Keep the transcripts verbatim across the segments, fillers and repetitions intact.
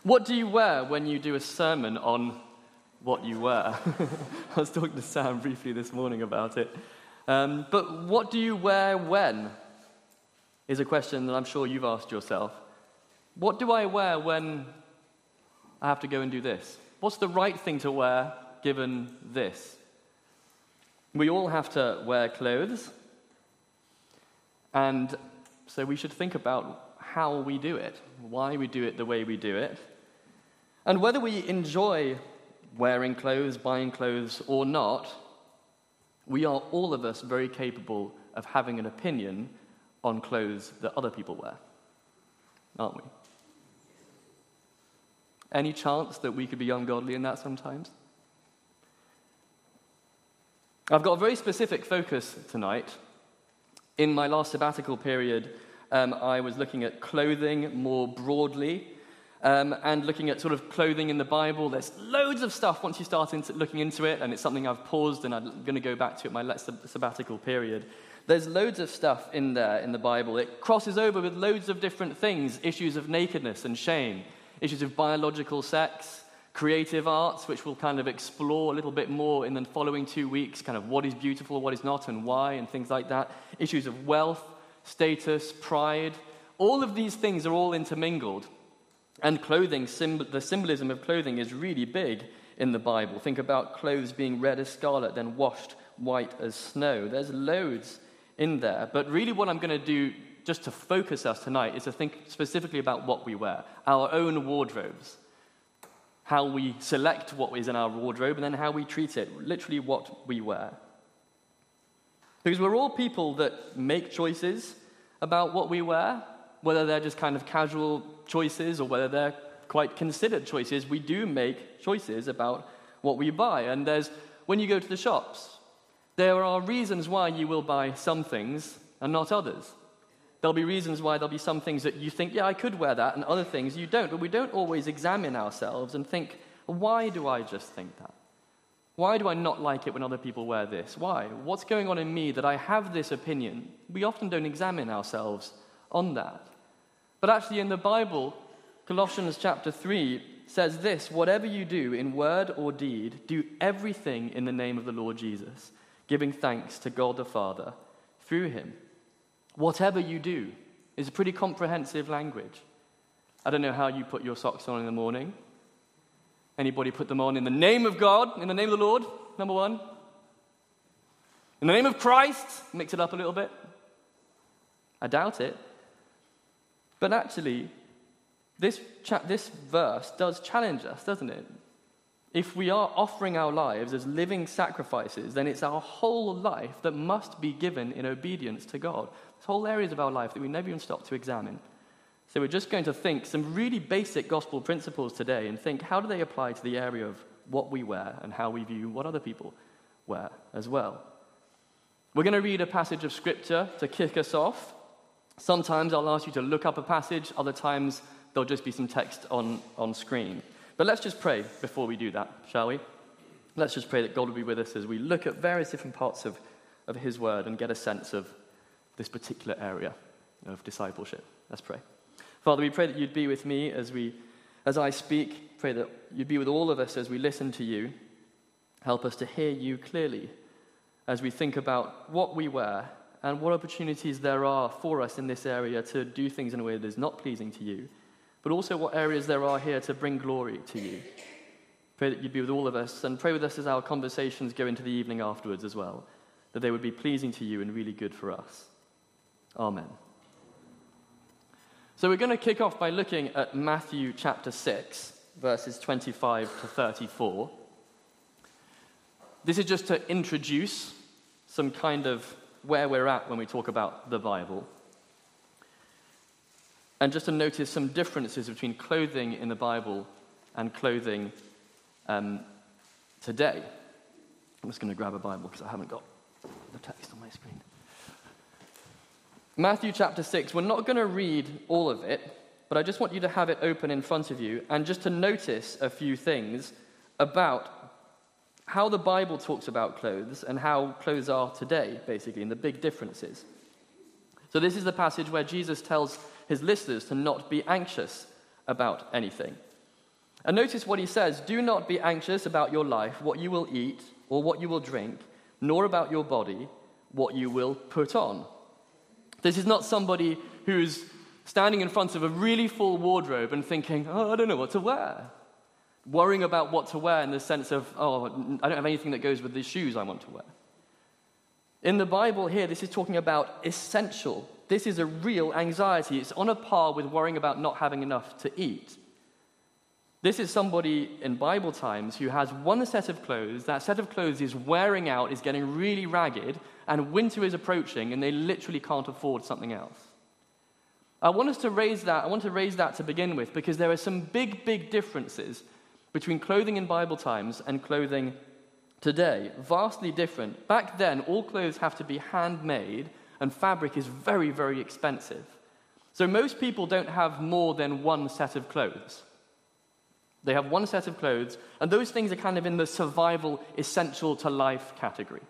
What do you wear when you do a sermon on what you wear? I was talking to Sam briefly this morning about it. Um, but what do you wear when? Is a question that I'm sure you've asked yourself. What do I wear when I have to go and do this? What's the right thing to wear given this? We all have to wear clothes, and so we should think about how we do it, why we do it the way we do it, and whether we enjoy wearing clothes, buying clothes, or not. We are, all of us, very capable of having an opinion on clothes that other people wear, aren't we? Any chance that we could be ungodly in that sometimes? I've got a very specific focus tonight. In my last sabbatical period, um, I was looking at clothing more broadly, um, and looking at sort of clothing in the Bible. There's loads of stuff once you start into looking into it, and it's something I've paused and I'm going to go back to at my next sabbatical period. There's loads of stuff in there in the Bible. It crosses over with loads of different things, issues of nakedness and shame, issues of biological sex, creative arts, which we'll kind of explore a little bit more in the following two weeks, kind of what is beautiful, what is not, and why, and things like that. Issues of wealth, status, pride. All of these things are all intermingled. And clothing, symb- the symbolism of clothing is really big in the Bible. Think about clothes being red as scarlet, then washed white as snow. There's loads in there. But really what I'm going to do, just to focus us tonight, is to think specifically about what we wear, our own wardrobes, how we select what is in our wardrobe, and then how we treat it, literally what we wear. Because we're all people that make choices about what we wear, whether they're just kind of casual choices or whether they're quite considered choices. We do make choices about what we buy. And there's, when you go to the shops, there are reasons why you will buy some things and not others. There'll be reasons why there'll be some things that you think, yeah, I could wear that, and other things you don't. But we don't always examine ourselves and think, why do I just think that? Why do I not like it when other people wear this? Why? What's going on in me that I have this opinion? We often don't examine ourselves on that. But actually in the Bible, Colossians chapter three says this: whatever you do in word or deed, do everything in the name of the Lord Jesus, giving thanks to God the Father through him. Whatever you do is a pretty comprehensive language. I don't know how you put your socks on in the morning. Anybody put them on in the name of God, in the name of the Lord, number one? In the name of Christ, mix it up a little bit. I doubt it. But actually, this cha- this verse does challenge us, doesn't it? If we are offering our lives as living sacrifices, then it's our whole life that must be given in obedience to God. There's whole areas of our life that we never even stop to examine. So we're just going to think some really basic gospel principles today and think, how do they apply to the area of what we wear and how we view what other people wear as well? We're going to read a passage of Scripture to kick us off. Sometimes I'll ask you to look up a passage, other times there'll just be some text on, on screen. But let's just pray before we do that, shall we? Let's just pray that God will be with us as we look at various different parts of, of his word and get a sense of this particular area of discipleship. Let's pray. Father, we pray that you'd be with me as we, as I speak. Pray that you'd be with all of us as we listen to you. Help us to hear you clearly as we think about what we wear and what opportunities there are for us in this area to do things in a way that is not pleasing to you, but also what areas there are here to bring glory to you. Pray that you'd be with all of us, and pray with us as our conversations go into the evening afterwards as well, that they would be pleasing to you and really good for us. Amen. So we're going to kick off by looking at Matthew chapter six, verses twenty-five to thirty-four. This is just to introduce some kind of where we're at when we talk about the Bible. And just to notice some differences between clothing in the Bible and clothing um, today. I'm just going to grab a Bible because I haven't got the text on my screen. Matthew chapter six, we're not going to read all of it, but I just want you to have it open in front of you and just to notice a few things about how the Bible talks about clothes and how clothes are today, basically, and the big differences. So this is the passage where Jesus tells his listeners to not be anxious about anything. And notice what he says, do not be anxious about your life, what you will eat or what you will drink, nor about your body, what you will put on. This is not somebody who's standing in front of a really full wardrobe and thinking, oh, I don't know what to wear. Worrying about what to wear in the sense of, oh, I don't have anything that goes with the shoes I want to wear. In the Bible here, this is talking about essential. This is a real anxiety. It's on a par with worrying about not having enough to eat. This is somebody in Bible times who has one set of clothes. That set of clothes is wearing out, is getting really ragged, and winter is approaching, and they literally can't afford something else. I want us to raise that, I want to raise that to begin with, because there are some big, big differences between clothing in Bible times and clothing today. Vastly different. Back then, all clothes have to be handmade, and fabric is very, very expensive. So most people don't have more than one set of clothes. They have one set of clothes, and those things are kind of in the survival, essential to life category.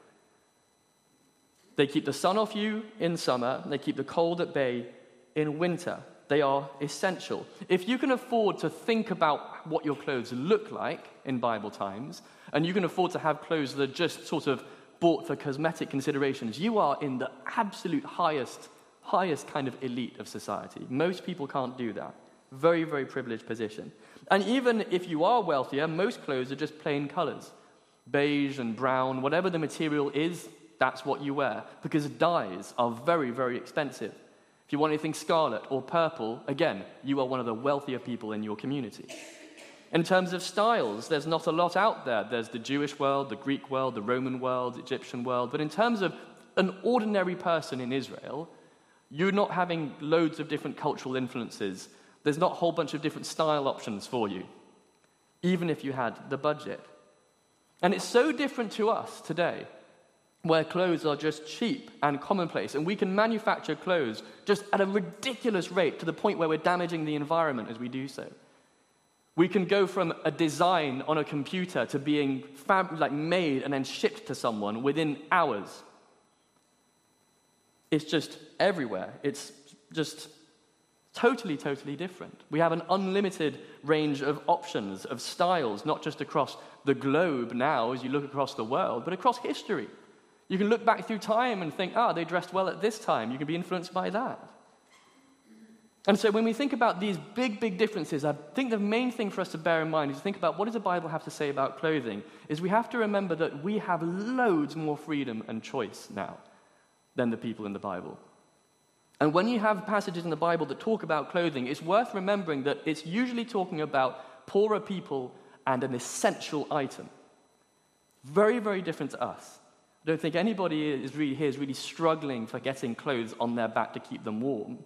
They keep the sun off you in summer, and they keep the cold at bay in winter. They are essential. If you can afford to think about what your clothes look like in Bible times, and you can afford to have clothes that are just sort of bought for cosmetic considerations, you are in the absolute highest, highest kind of elite of society. Most people can't do that. Very, very privileged position. And even if you are wealthier, most clothes are just plain colors. Beige and brown, whatever the material is, that's what you wear. Because dyes are very, very expensive. If you want anything scarlet or purple, again, you are one of the wealthier people in your community. In terms of styles, there's not a lot out there. There's the Jewish world, the Greek world, the Roman world, the Egyptian world. But in terms of an ordinary person in Israel, you're not having loads of different cultural influences. There's not a whole bunch of different style options for you, even if you had the budget. And it's so different to us today, where clothes are just cheap and commonplace, and we can manufacture clothes just at a ridiculous rate to the point where we're damaging the environment as we do so. We can go from a design on a computer to being fab- like made and then shipped to someone within hours. It's just everywhere. It's just totally, totally different. We have an unlimited range of options, of styles, not just across the globe now as you look across the world, but across history. You can look back through time and think, ah, they dressed well at this time. You can be influenced by that. And so when we think about these big, big differences, I think the main thing for us to bear in mind is to think about what does the Bible have to say about clothing, is we have to remember that we have loads more freedom and choice now than the people in the Bible. And when you have passages in the Bible that talk about clothing, it's worth remembering that it's usually talking about poorer people and an essential item. Very, very different to us. I don't think anybody is really here is really struggling for getting clothes on their back to keep them warm.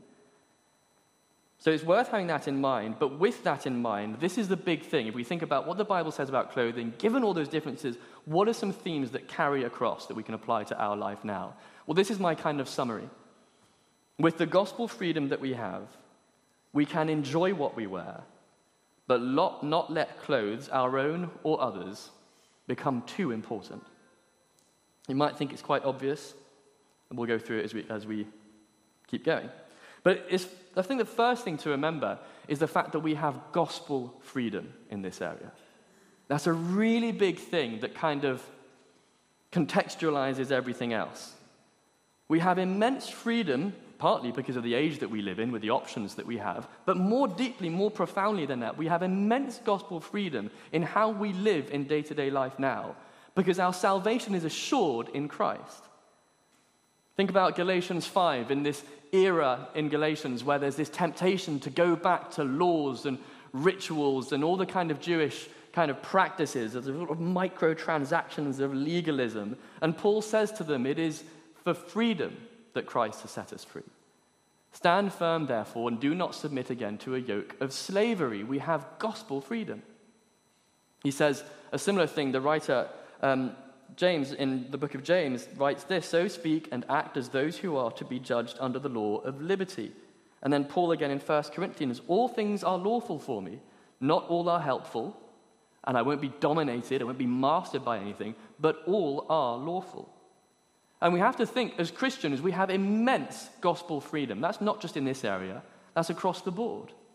So it's worth having that in mind, but with that in mind, this is the big thing. If we think about what the Bible says about clothing, given all those differences, what are some themes that carry across that we can apply to our life now? Well, this is my kind of summary. With the gospel freedom that we have, we can enjoy what we wear, but not let clothes, our own or others, become too important. You might think it's quite obvious, and we'll go through it as we, as we keep going. But it's, I think the first thing to remember is the fact that we have gospel freedom in this area. That's a really big thing that kind of contextualizes everything else. We have immense freedom, partly because of the age that we live in, with the options that we have, but more deeply, more profoundly than that, we have immense gospel freedom in how we live in day-to-day life now, because our salvation is assured in Christ. Think about Galatians five, in this era in Galatians where there's this temptation to go back to laws and rituals and all the kind of Jewish kind of practices, of sort of microtransactions of legalism. And Paul says to them, it is for freedom that Christ has set us free. Stand firm, therefore, and do not submit again to a yoke of slavery. We have gospel freedom. He says a similar thing. The writer um, James, in the book of James, writes this, so speak and act as those who are to be judged under the law of liberty. And then Paul again in First Corinthians, all things are lawful for me, not all are helpful, and I won't be dominated, I won't be mastered by anything, but all are lawful. And we have to think, as Christians, we have immense gospel freedom. That's not just in this area, that's across the board.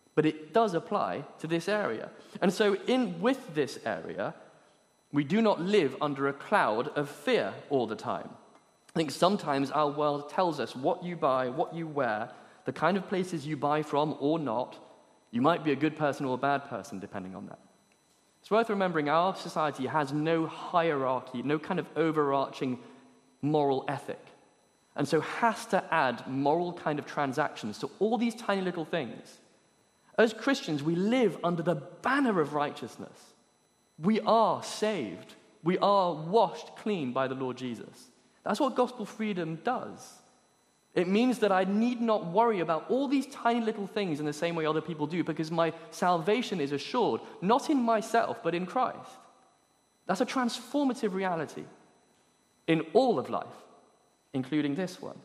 But it does apply to this area. And so in with this area, we do not live under a cloud of fear all the time. I think sometimes our world tells us what you buy, what you wear, the kind of places you buy from or not. You might be a good person or a bad person, depending on that. It's worth remembering our society has no hierarchy, no kind of overarching moral ethic, and so has to add moral kind of transactions to all these tiny little things. As Christians, we live under the banner of righteousness. We are saved. We are washed clean by the Lord Jesus. That's what gospel freedom does. It means that I need not worry about all these tiny little things in the same way other people do, because my salvation is assured, not in myself, but in Christ. That's a transformative reality in all of life, including this one.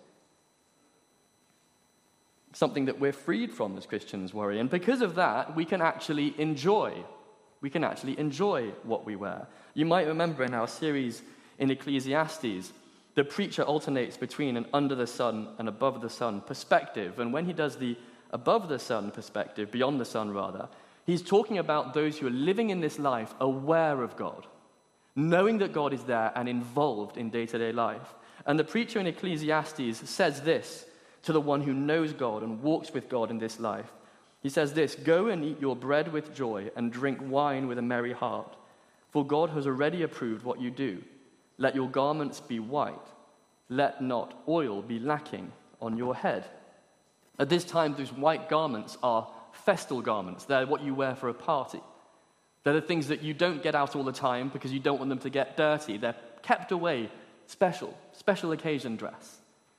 Something that we're freed from as Christians, worry. And because of that, we can actually enjoy. We can actually enjoy what we wear. You might remember in our series in Ecclesiastes, the preacher alternates between an under the sun and above the sun perspective. And when he does the above the sun perspective, beyond the sun rather, he's talking about those who are living in this life aware of God, knowing that God is there and involved in day-to-day life. And the preacher in Ecclesiastes says this to the one who knows God and walks with God in this life. He says this, "Go and eat your bread with joy and drink wine with a merry heart, for God has already approved what you do. Let your garments be white. Let not oil be lacking on your head." At this time, those white garments are festal garments. They're what you wear for a party. They're the things that you don't get out all the time because you don't want them to get dirty. They're kept away, special, special occasion dress.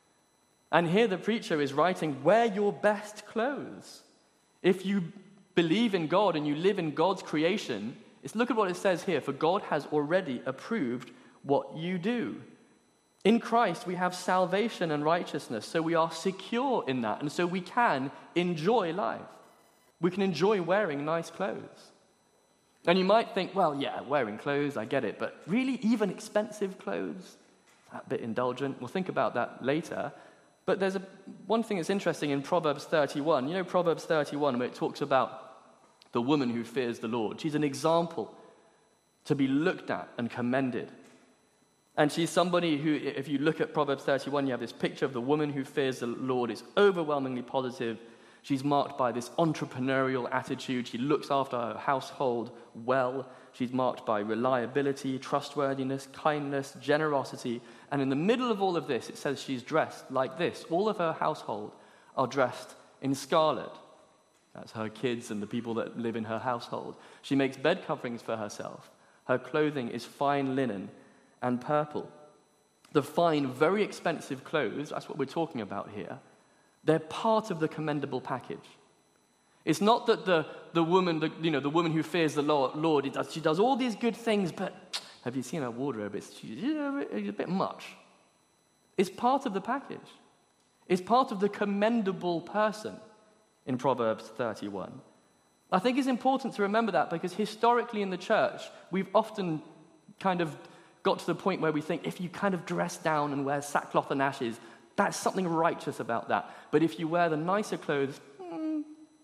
And here the preacher is writing, wear your best clothes. If you believe in God and you live in God's creation, it's, look at what it says here, for God has already approved what you do. In Christ, we have salvation and righteousness, so we are secure in that, and so we can enjoy life. We can enjoy wearing nice clothes. And you might think, well, yeah, wearing clothes, I get it, but really, even expensive clothes? That bit indulgent. We'll think about that later. But there's a, one thing that's interesting in Proverbs thirty-one. You know Proverbs thirty-one, where it talks about the woman who fears the Lord. She's an example to be looked at and commended. And she's somebody who, if you look at Proverbs thirty-one, you have this picture of the woman who fears the Lord. It's overwhelmingly positive. She's marked by this entrepreneurial attitude. She looks after her household well. She's marked by reliability, trustworthiness, kindness, generosity. And in the middle of all of this, it says she's dressed like this. All of her household are dressed in scarlet. That's her kids and the people that live in her household. She makes bed coverings for herself. Her clothing is fine linen and purple. The fine, very expensive clothes, that's what we're talking about here, they're part of the commendable package. It's not that the, the woman, the, you know, the woman who fears the Lord, Lord it does, she does all these good things, but have you seen her wardrobe? It's, she's a bit much. It's part of the package. It's part of the commendable person in Proverbs thirty-one. I think it's important to remember that because historically in the church, we've often kind of got to the point where we think if you kind of dress down and wear sackcloth and ashes, that's something righteous about that. But if you wear the nicer clothes, hmm,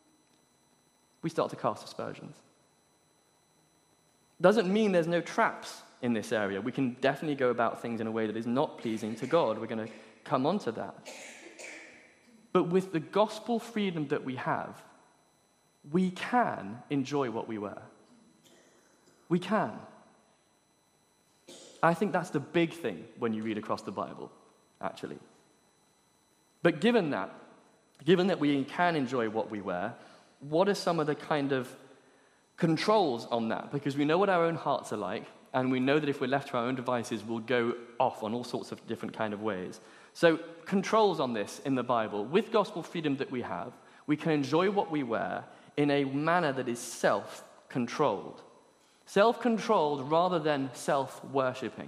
we start to cast aspersions. Doesn't mean there's no traps in this area. We can definitely go about things in a way that is not pleasing to God. We're going to come on to that. But with the gospel freedom that we have, we can enjoy what we wear. We can. I think that's the big thing when you read across the Bible, actually. But given that, given that we can enjoy what we wear, what are some of the kind of controls on that? Because we know what our own hearts are like, and we know that if we're left to our own devices, we'll go off on all sorts of different kind of ways. So controls on this in the Bible. With gospel freedom that we have, we can enjoy what we wear in a manner that is self-controlled. Self-controlled rather than self-worshipping.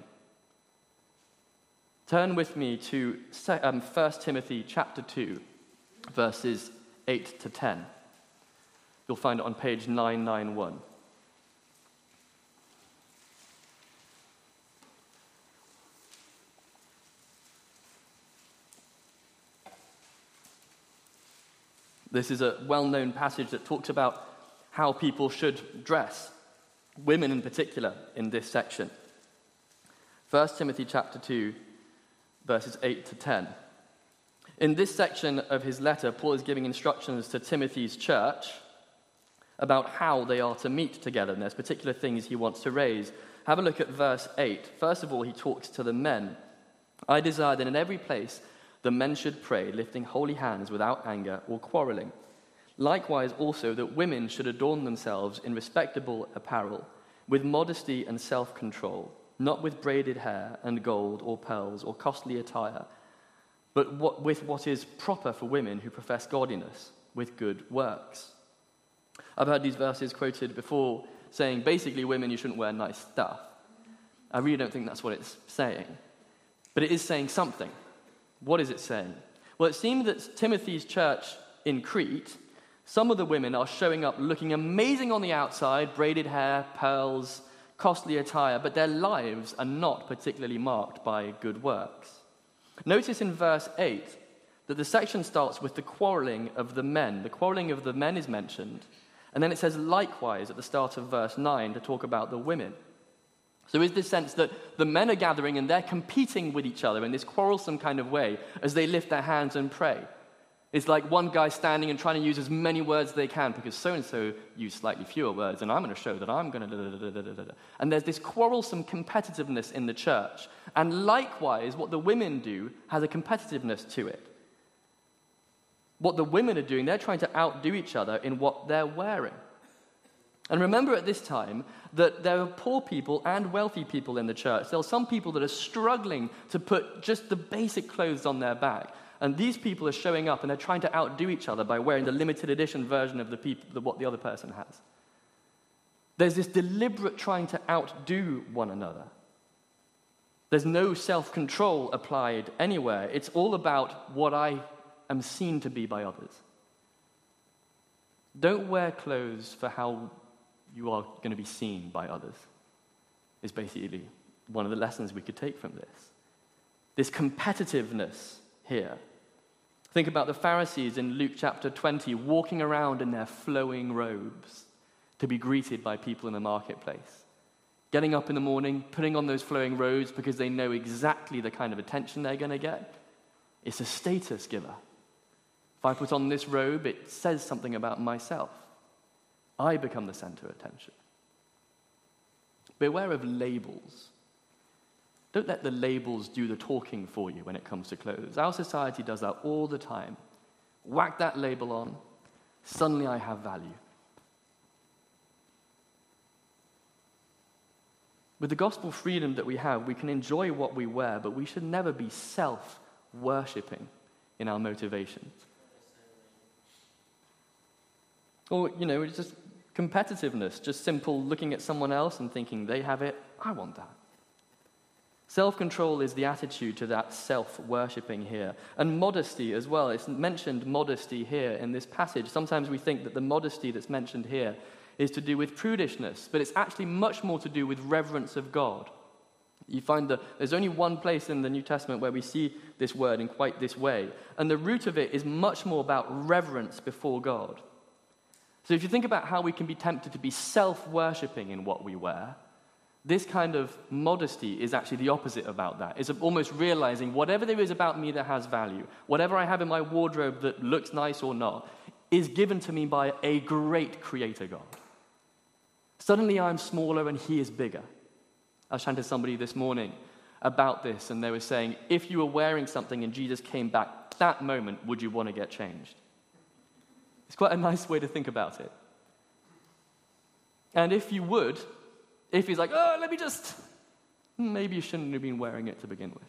Turn with me to um, First Timothy chapter two, verses eight to ten. You'll find it on page nine ninety-one. This is a well-known passage that talks about how people should dress, women in particular, in this section. First Timothy chapter two, verses eight to ten. In this section of his letter, Paul is giving instructions to Timothy's church about how they are to meet together, and there's particular things he wants to raise. Have a look at verse eight. First of all, he talks to the men. I desire that in every place the men should pray, lifting holy hands without anger or quarreling. Likewise also that women should adorn themselves in respectable apparel, with modesty and self-control, not with braided hair and gold or pearls or costly attire, but what, with what is proper for women who profess godliness, with good works. I've heard these verses quoted before saying, basically, women, you shouldn't wear nice stuff. I really don't think that's what it's saying. But it is saying something. What is it saying? Well, it seems that Timothy's church in Crete, some of the women are showing up looking amazing on the outside, braided hair, pearls, costly attire, but their lives are not particularly marked by good works. Notice in verse eight that the section starts with the quarreling of the men. The quarreling of the men is mentioned, and then it says likewise at the start of verse nine to talk about the women. So there is this sense that the men are gathering and they're competing with each other in this quarrelsome kind of way as they lift their hands and pray. It's like one guy standing and trying to use as many words as they can because so-and-so used slightly fewer words, and I'm going to show that I'm going to... And there's this quarrelsome competitiveness in the church. And likewise, what the women do has a competitiveness to it. What the women are doing, they're trying to outdo each other in what they're wearing. And remember at this time that there are poor people and wealthy people in the church. There are some people that are struggling to put just the basic clothes on their back. And these people are showing up and they're trying to outdo each other by wearing the limited edition version of the people, the, what the other person has. There's this deliberate trying to outdo one another. There's no self-control applied anywhere. It's all about what I am seen to be by others. Don't wear clothes for how you are going to be seen by others, is basically one of the lessons we could take from this. This competitiveness here. Think about the Pharisees in Luke chapter twenty walking around in their flowing robes to be greeted by people in the marketplace. Getting up in the morning, putting on those flowing robes because they know exactly the kind of attention they're going to get. It's a status giver. If I put on this robe, it says something about myself. I become the center of attention. Beware of labels. Don't let the labels do the talking for you when it comes to clothes. Our society does that all the time. Whack that label on, suddenly I have value. With the gospel freedom that we have, we can enjoy what we wear, but we should never be self-worshipping in our motivations. Or, you know, it's just competitiveness, just simple looking at someone else and thinking they have it, I want that. Self-control is the attitude to that self-worshipping here. And modesty as well. It's mentioned modesty here in this passage. Sometimes we think that the modesty that's mentioned here is to do with prudishness, but it's actually much more to do with reverence of God. You find that there's only one place in the New Testament where we see this word in quite this way. And the root of it is much more about reverence before God. So if you think about how we can be tempted to be self-worshipping in what we wear, this kind of modesty is actually the opposite about that. It's almost realizing whatever there is about me that has value, whatever I have in my wardrobe that looks nice or not, is given to me by a great creator God. Suddenly I'm smaller and he is bigger. I was chatting to somebody this morning about this, and they were saying, if you were wearing something and Jesus came back that moment, would you want to get changed? It's quite a nice way to think about it. And if you would, if he's like, oh, let me just, maybe you shouldn't have been wearing it to begin with.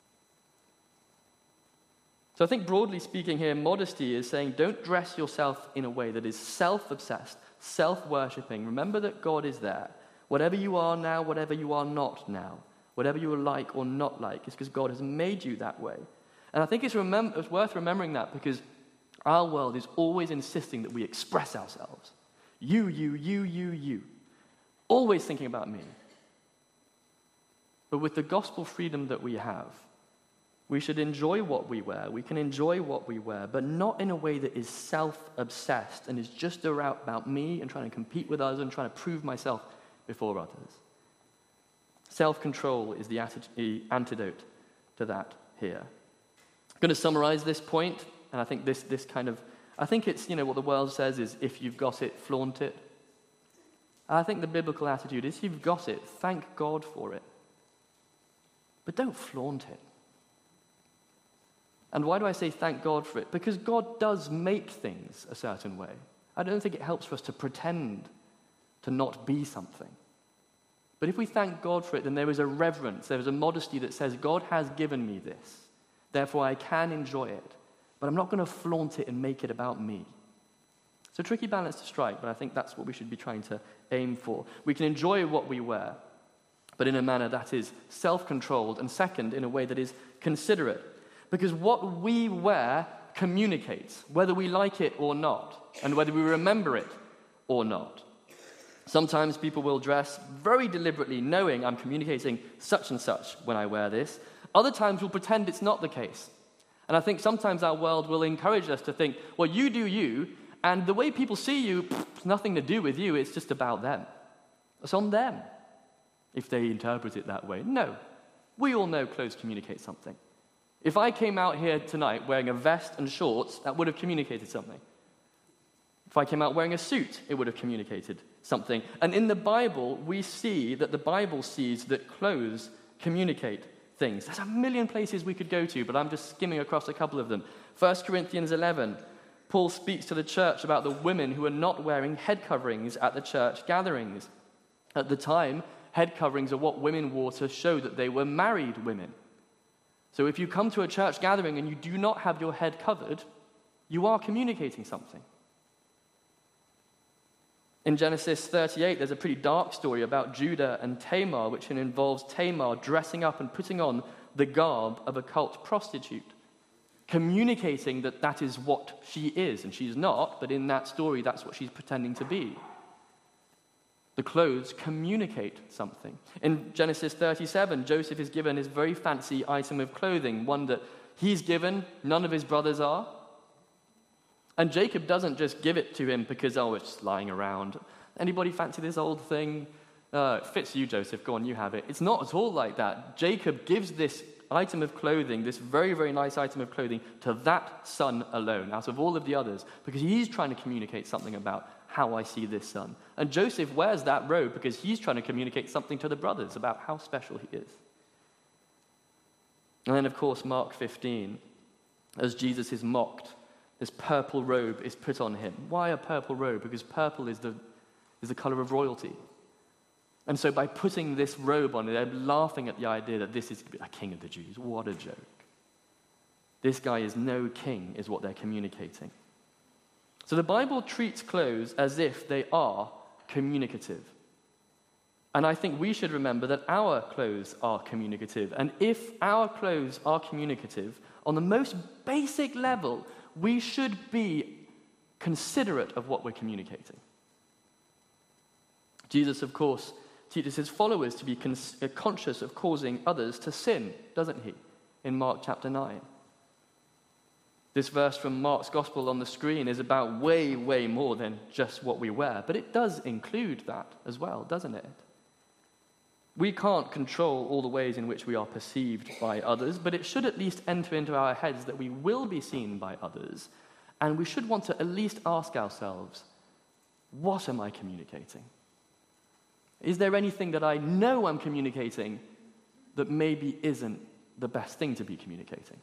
So I think broadly speaking here, modesty is saying don't dress yourself in a way that is self-obsessed, self-worshipping. Remember that God is there. Whatever you are now, whatever you are not now, whatever you are like or not like, it's because God has made you that way. And I think it's, remem- it's worth remembering that because our world is always insisting that we express ourselves. You, you, you, you, you. Always thinking about me. But with the gospel freedom that we have, We should enjoy what we wear. We can enjoy what we wear, but not in a way that is self-obsessed and is just about, about me and trying to compete with others and trying to prove myself before others. Self-control is the, atti- the antidote to that here. I'm going to summarize this point, and I think this, this kind of, I think it's, you know, what the world says is, if you've got it, flaunt it. I think the biblical attitude is, if you've got it, thank God for it. But don't flaunt it. And why do I say thank God for it? Because God does make things a certain way. I don't think it helps for us to pretend to not be something. But if we thank God for it, then there is a reverence, there is a modesty that says, God has given me this, therefore I can enjoy it, but I'm not going to flaunt it and make it about me. It's a tricky balance to strike, but I think that's what we should be trying to aim for. We can enjoy what we wear, but in a manner that is self-controlled, and second, in a way that is considerate. Because what we wear communicates, whether we like it or not, and whether we remember it or not. Sometimes people will dress very deliberately, knowing I'm communicating such and such when I wear this. Other times we'll pretend it's not the case. And I think sometimes our world will encourage us to think, well, you do you, and the way people see you, pff, it's nothing to do with you, it's just about them. It's on them, if they interpret it that way. No, we all know clothes communicate something. If I came out here tonight wearing a vest and shorts, that would have communicated something. If I came out wearing a suit, it would have communicated something. And in the Bible, we see that the Bible sees that clothes communicate things. There's a million places we could go to, but I'm just skimming across a couple of them. First Corinthians eleven, Paul speaks to the church about the women who are not wearing head coverings at the church gatherings. At the time, head coverings are what women wore to show that they were married women. So if you come to a church gathering and you do not have your head covered, you are communicating something. In Genesis thirty-eight, there's a pretty dark story about Judah and Tamar, which involves Tamar dressing up and putting on the garb of a cult prostitute, communicating that that is what she is, and she's not, but in that story, that's what she's pretending to be. The clothes communicate something. In Genesis thirty-seven, Joseph is given his very fancy item of clothing, one that he's given, none of his brothers are. And Jacob doesn't just give it to him because, oh, it's lying around. Anybody fancy this old thing? Uh, it fits you, Joseph. Go on, you have it. It's not at all like that. Jacob gives this item of clothing, this very, very nice item of clothing, to that son alone, out of all of the others, because he's trying to communicate something about how I see this son. And Joseph wears that robe because he's trying to communicate something to the brothers about how special he is. And then, of course, Mark fifteen, as Jesus is mocked, this purple robe is put on him. Why a purple robe? Because purple is the, is the color of royalty. And so by putting this robe on, they're laughing at the idea that this is a king of the Jews. What a joke. This guy is no king, is what they're communicating. So the Bible treats clothes as if they are communicative. And I think we should remember that our clothes are communicative. And if our clothes are communicative, on the most basic level, we should be considerate of what we're communicating. Jesus, of course, teaches his followers to be cons- conscious of causing others to sin, doesn't he? In Mark chapter nine. This verse from Mark's Gospel on the screen is about way, way more than just what we wear, but it does include that as well, doesn't it? We can't control all the ways in which we are perceived by others, but it should at least enter into our heads that we will be seen by others, and we should want to at least ask ourselves, what am I communicating? Is there anything that I know I'm communicating that maybe isn't the best thing to be communicating?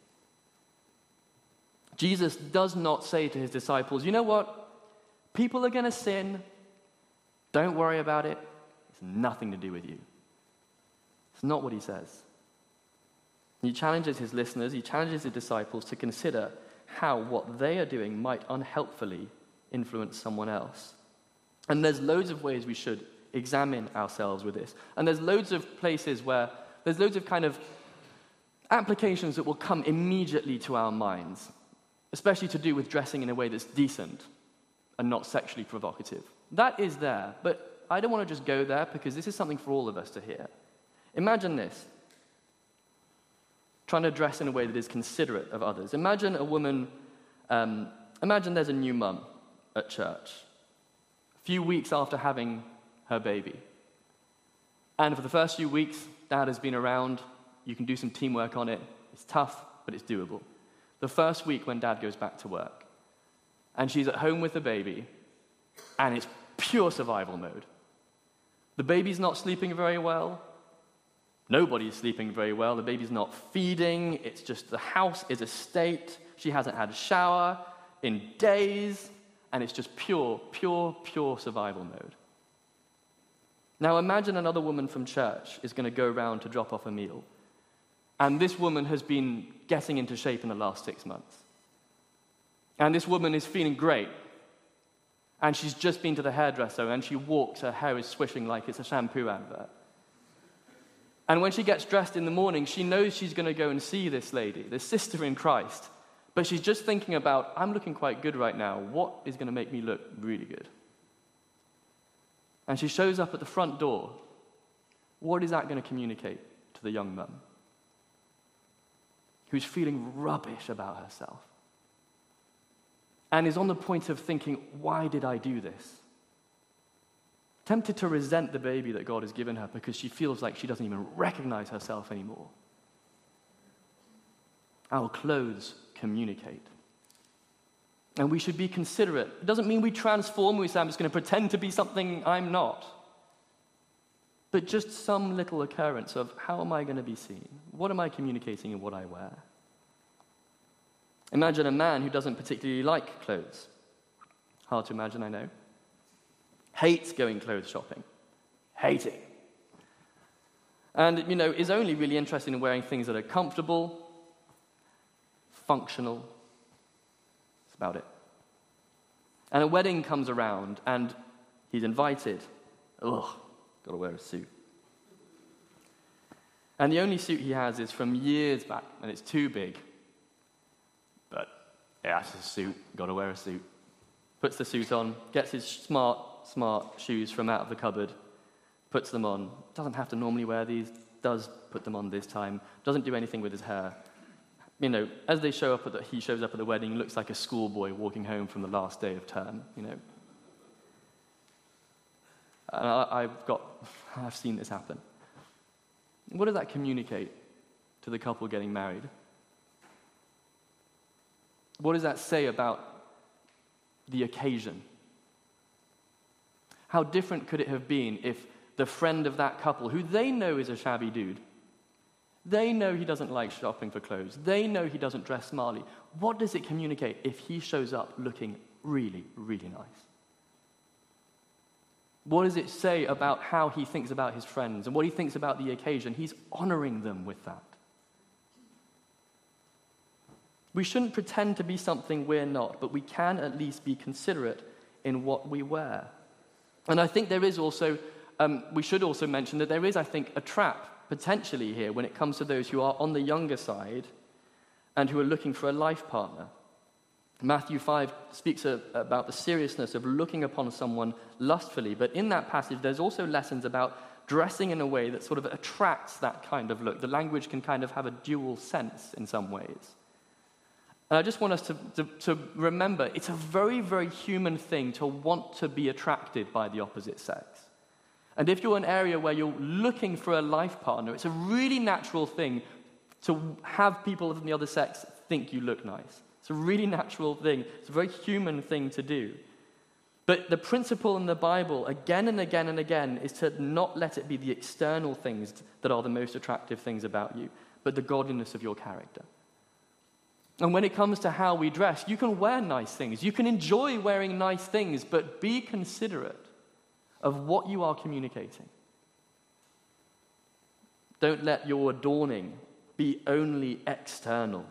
Jesus does not say to his disciples, you know what? People are going to sin. Don't worry about it. It's nothing to do with you. It's not what he says. He challenges his listeners, he challenges his disciples to consider how what they are doing might unhelpfully influence someone else. And there's loads of ways we should examine ourselves with this. And there's loads of places where, there's loads of kind of applications that will come immediately to our minds, especially to do with dressing in a way that's decent and not sexually provocative. That is there, but I don't want to just go there because this is something for all of us to hear. Imagine this. trying to dress in a way that is considerate of others. Imagine a woman, um, imagine there's a new mum at church, a few weeks after having her baby. And for the first few weeks, dad has been around. You can do some teamwork on it. It's tough, but it's doable. The first week when dad goes back to work, and she's at home with the baby, and it's pure survival mode. The baby's not sleeping very well. Nobody's sleeping very well. The baby's not feeding. It's just the house is a state. She hasn't had a shower in days, and it's just pure, pure, pure survival mode. Now imagine another woman from church is going to go around to drop off a meal, and this woman has been getting into shape in the last six months. And this woman is feeling great. And she's just been to the hairdresser, and she walks, her hair is swishing like it's a shampoo advert. And when she gets dressed in the morning, she knows she's going to go and see this lady, this sister in Christ. But she's just thinking about, I'm looking quite good right now. What is going to make me look really good? And she shows up at the front door. What is that going to communicate to the young mum who's feeling rubbish about herself and is on the point of thinking, why did I do this? Tempted to resent the baby that God has given her because she feels like she doesn't even recognize herself anymore. Our clothes communicate. And we should be considerate. It doesn't mean we transform, we say, I'm just going to pretend to be something I'm not. But just some little occurrence of, how am I going to be seen? What am I communicating in what I wear? Imagine a man who doesn't particularly like clothes. Hard to imagine, I know. Hates going clothes shopping. Hating. And, you know, is only really interested in wearing things that are comfortable, functional. That's about it. And a wedding comes around, and he's invited. Ugh, got to wear a suit. And the only suit he has is from years back, and it's too big. But, yeah, it's a suit. Got to wear a suit. Puts the suit on, gets his smart, smart shoes from out of the cupboard, puts them on. Doesn't have to normally wear these, does put them on this time. Doesn't do anything with his hair. You know, as they show up at the, he shows up at the wedding, looks like a schoolboy walking home from the last day of term, you know. And I, I've got, I've seen this happen. What does that communicate to the couple getting married? What does that say about the occasion? How different could it have been if the friend of that couple, who they know is a shabby dude, they know he doesn't like shopping for clothes, they know he doesn't dress smartly, what does it communicate if he shows up looking really, really nice? What does it say about how he thinks about his friends and what he thinks about the occasion? He's honoring them with that. We shouldn't pretend to be something we're not, but we can at least be considerate in what we wear. And I think there is also, um, we should also mention that there is, I think, a trap potentially here when it comes to those who are on the younger side and who are looking for a life partner. Matthew five speaks a, about the seriousness of looking upon someone lustfully, but in that passage there's also lessons about dressing in a way that sort of attracts that kind of look. The language can kind of have a dual sense in some ways. And I just want us to, to, to remember, it's a very, very human thing to want to be attracted by the opposite sex. And if you're in an area where you're looking for a life partner, it's a really natural thing to have people from the other sex think you look nice. It's a really natural thing. It's a very human thing to do. But the principle in the Bible, again and again and again, is to not let it be the external things that are the most attractive things about you, but the godliness of your character. And when it comes to how we dress, you can wear nice things. You can enjoy wearing nice things, but be considerate of what you are communicating. Don't let your adorning be only external.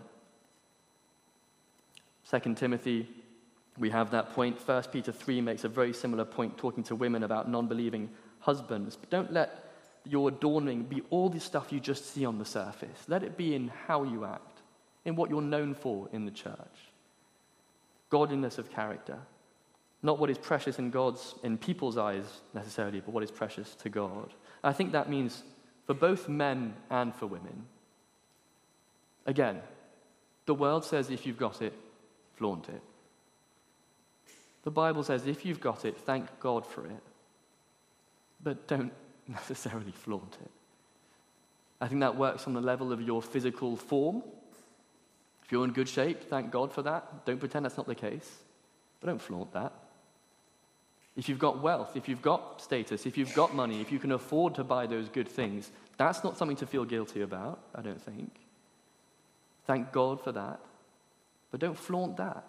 Second Timothy, we have that point. First Peter three makes a very similar point, talking to women about non-believing husbands. But don't let your adorning be all the stuff you just see on the surface. Let it be in how you act, in what you're known for in the church. Godliness of character. Not what is precious in God's, in people's eyes necessarily, but what is precious to God. I think that means for both men and for women. Again, the world says if you've got it, flaunt it. The Bible says if you've got it, thank God for it. But don't necessarily flaunt it. I think that works on the level of your physical form. If you're in good shape, thank God for that. Don't pretend that's not the case. But don't flaunt that. If you've got wealth, if you've got status, if you've got money, if you can afford to buy those good things, that's not something to feel guilty about, I don't think. Thank God for that. But don't flaunt that.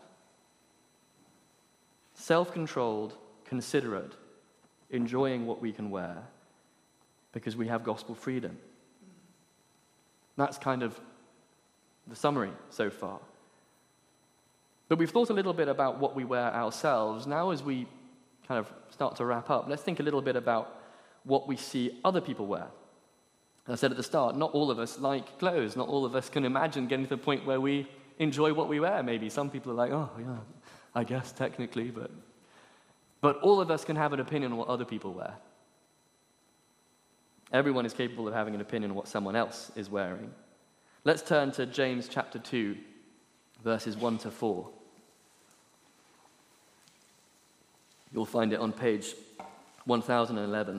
Self-controlled, considerate, enjoying what we can wear because we have gospel freedom. That's kind of the summary so far. But we've thought a little bit about what we wear ourselves. Now as we kind of start to wrap up, let's think a little bit about what we see other people wear. As I said at the start, not all of us like clothes. Not all of us can imagine getting to the point where we enjoy what we wear, maybe. Some people are like, oh, yeah, I guess technically, but... But all of us can have an opinion on what other people wear. Everyone is capable of having an opinion on what someone else is wearing. Let's turn to James chapter two, verses one to four. You'll find it on page one thousand eleven.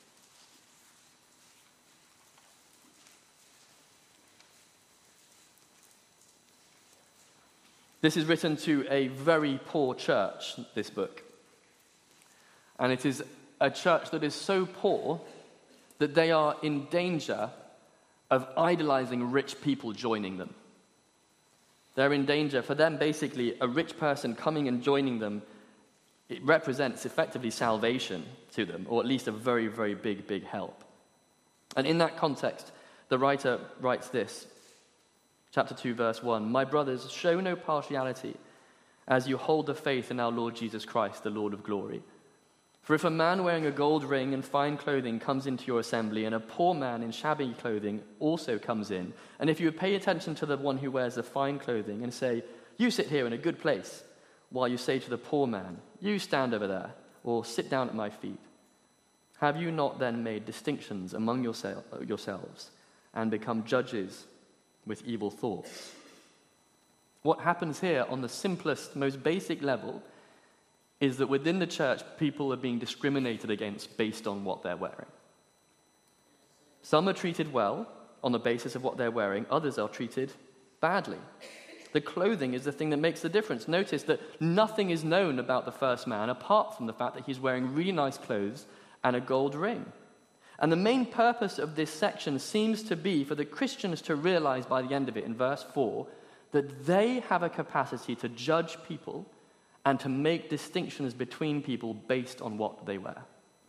This is written to a very poor church, this book. And it is a church that is so poor that they are in danger of idolizing rich people joining them. They're in danger. For them, basically, a rich person coming and joining them, it represents effectively salvation to them, or at least a very, very big, big help. And in that context, the writer writes this, chapter two, verse one, "My brothers, show no partiality as you hold the faith in our Lord Jesus Christ, the Lord of glory. For if a man wearing a gold ring and fine clothing comes into your assembly, and a poor man in shabby clothing also comes in, and if you would pay attention to the one who wears the fine clothing and say, 'You sit here in a good place,' while you say to the poor man, 'You stand over there,' or 'Sit down at my feet,' have you not then made distinctions among yoursel- yourselves and become judges with evil thoughts?" What happens here on the simplest, most basic level is that within the church, people are being discriminated against based on what they're wearing. Some are treated well on the basis of what they're wearing, others are treated badly. The clothing is the thing that makes the difference. Notice that nothing is known about the first man apart from the fact that he's wearing really nice clothes and a gold ring. And the main purpose of this section seems to be for the Christians to realize by the end of it, in verse four, that they have a capacity to judge people and to make distinctions between people based on what they wear.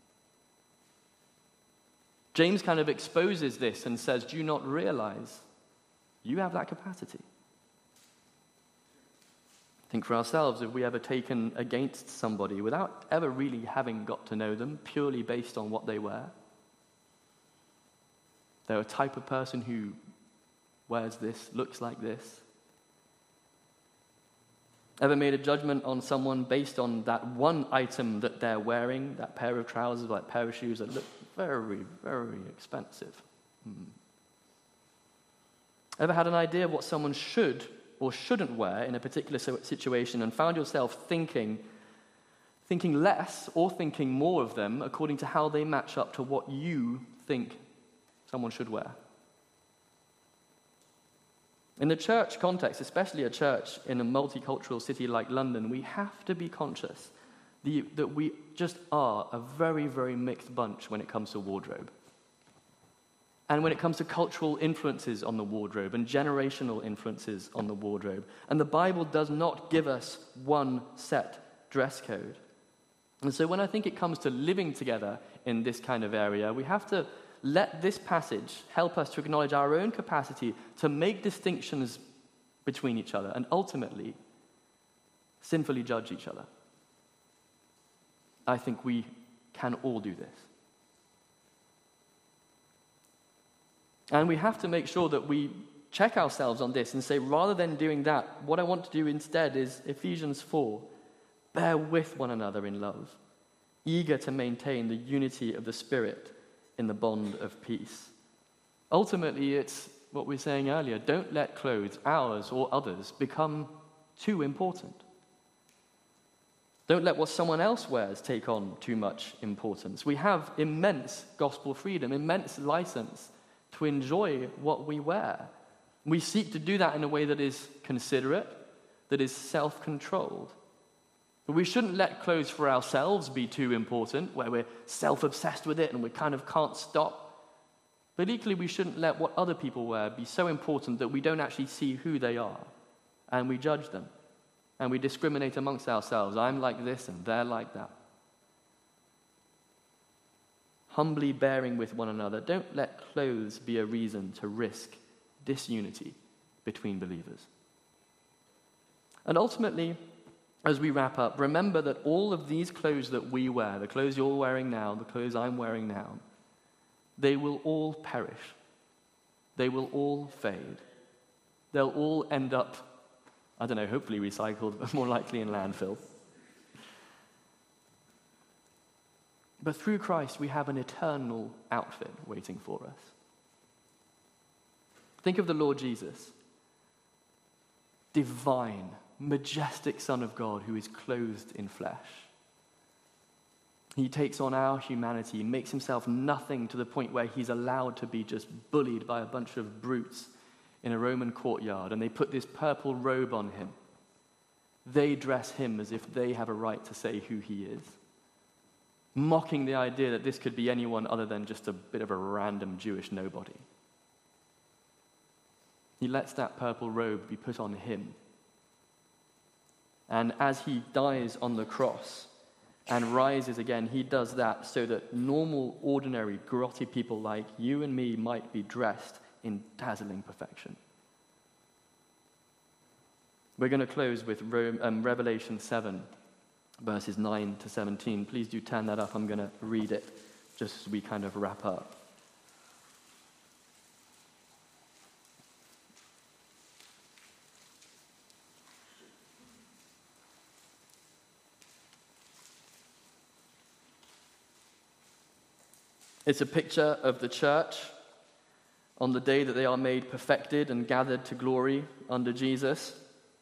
James kind of exposes this and says, do you not realize you have that capacity? Think for ourselves, have we ever taken against somebody without ever really having got to know them, purely based on what they wear? They're a type of person who wears this, looks like this. Ever made a judgment on someone based on that one item that they're wearing, that pair of trousers, that pair of shoes that look very, very expensive? Hmm. Ever had an idea of what someone should or shouldn't wear in a particular situation and found yourself thinking, thinking less or thinking more of them according to how they match up to what you think someone should wear? In the church context, especially a church in a multicultural city like London, we have to be conscious the, that we just are a very, very mixed bunch when it comes to wardrobe. And when it comes to cultural influences on the wardrobe and generational influences on the wardrobe. And the Bible does not give us one set dress code. And so when I think it comes to living together in this kind of area, we have to let this passage help us to acknowledge our own capacity to make distinctions between each other and ultimately sinfully judge each other. I think we can all do this. And we have to make sure that we check ourselves on this and say, rather than doing that, what I want to do instead is Ephesians four, bear with one another in love, eager to maintain the unity of the Spirit in the bond of peace. Ultimately, it's what we were saying earlier. Don't let clothes, ours or others, become too important. Don't let what someone else wears take on too much importance. We have immense gospel freedom, immense license to enjoy what we wear. We seek to do that in a way that is considerate, that is self-controlled. But we shouldn't let clothes for ourselves be too important, where we're self-obsessed with it and we kind of can't stop. But equally, we shouldn't let what other people wear be so important that we don't actually see who they are, and we judge them, and we discriminate amongst ourselves. I'm like this and they're like that. Humbly bearing with one another. Don't let clothes be a reason to risk disunity between believers. And ultimately, as we wrap up, remember that all of these clothes that we wear, the clothes you're wearing now, the clothes I'm wearing now, they will all perish. They will all fade. They'll all end up, I don't know, hopefully recycled, but more likely in landfill. But through Christ, we have an eternal outfit waiting for us. Think of the Lord Jesus, divine, majestic Son of God who is clothed in flesh. He takes on our humanity, makes himself nothing to the point where he's allowed to be just bullied by a bunch of brutes in a Roman courtyard, and they put this purple robe on him. They dress him as if they have a right to say who he is, mocking the idea that this could be anyone other than just a bit of a random Jewish nobody. He lets that purple robe be put on him. And as he dies on the cross and rises again, he does that so that normal, ordinary, grotty people like you and me might be dressed in dazzling perfection. We're going to close with um, Revelation seven, verses nine to seventeen. Please do turn that up. I'm going to read it just as we kind of wrap up. It's a picture of the church on the day that they are made perfected and gathered to glory under Jesus.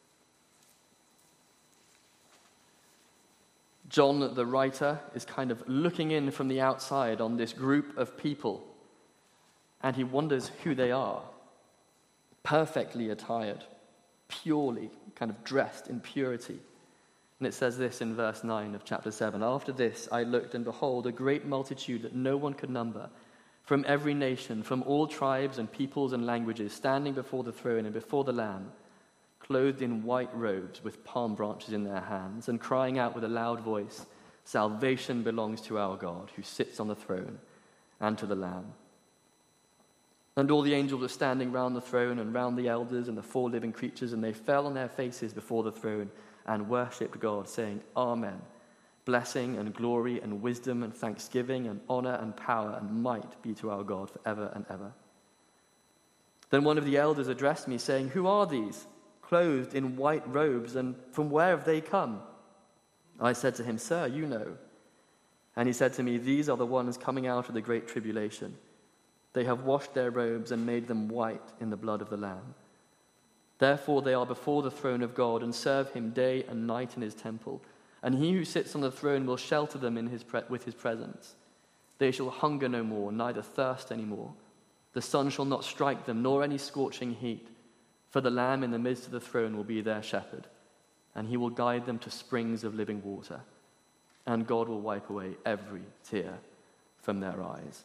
John, the writer, is kind of looking in from the outside on this group of people, and he wonders who they are. Perfectly attired, purely kind of dressed in purity. And it says this in verse nine of chapter seven. After this I looked, and behold, a great multitude that no one could number, from every nation, from all tribes and peoples and languages, standing before the throne and before the Lamb, clothed in white robes with palm branches in their hands, and crying out with a loud voice, "Salvation belongs to our God, who sits on the throne, and to the Lamb." And all the angels were standing round the throne and round the elders and the four living creatures, and they fell on their faces before the throne and worshipped God, saying, "Amen. Blessing and glory and wisdom and thanksgiving and honor and power and might be to our God forever and ever." Then one of the elders addressed me, saying, "Who are these, clothed in white robes, and from where have they come?" I said to him, "Sir, you know." And he said to me, "These are the ones coming out of the great tribulation. They have washed their robes and made them white in the blood of the Lamb. Therefore they are before the throne of God and serve him day and night in his temple. And he who sits on the throne will shelter them in his pre- with his presence. They shall hunger no more, neither thirst any more. The sun shall not strike them, nor any scorching heat. For the Lamb in the midst of the throne will be their shepherd, and he will guide them to springs of living water. And God will wipe away every tear from their eyes."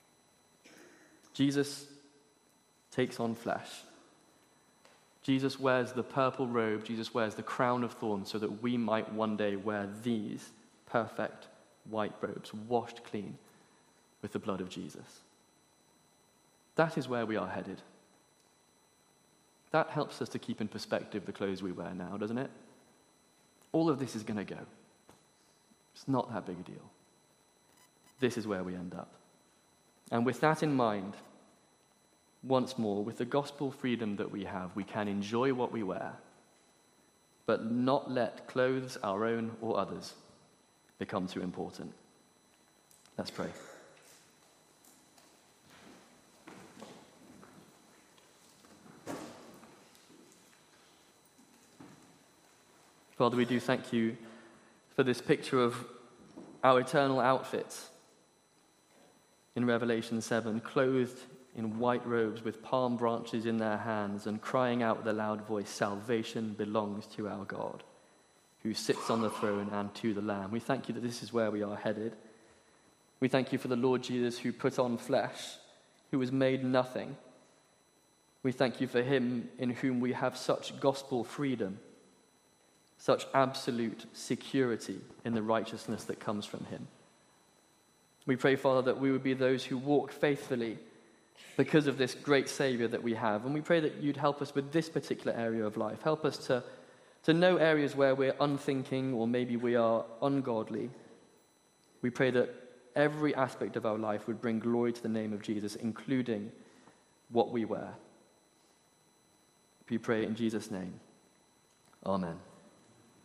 Jesus takes on flesh. Jesus wears the purple robe, Jesus wears the crown of thorns so that we might one day wear these perfect white robes, washed clean with the blood of Jesus. That is where we are headed. That helps us to keep in perspective the clothes we wear now, doesn't it? All of this is going to go. It's not that big a deal. This is where we end up. And with that in mind, once more, with the gospel freedom that we have, we can enjoy what we wear, but not let clothes, our own or others, become too important. Let's pray. Father, we do thank you for this picture of our eternal outfits in Revelation seven, clothed in white robes with palm branches in their hands and crying out with a loud voice, "Salvation belongs to our God, who sits on the throne and to the Lamb." We thank you that this is where we are headed. We thank you for the Lord Jesus who put on flesh, who was made nothing. We thank you for him in whom we have such gospel freedom, such absolute security in the righteousness that comes from him. We pray, Father, that we would be those who walk faithfully because of this great Savior that we have. And we pray that you'd help us with this particular area of life. Help us to, to know areas where we're unthinking or maybe we are ungodly. We pray that every aspect of our life would bring glory to the name of Jesus, including what we wear. We pray in Jesus' name. Amen.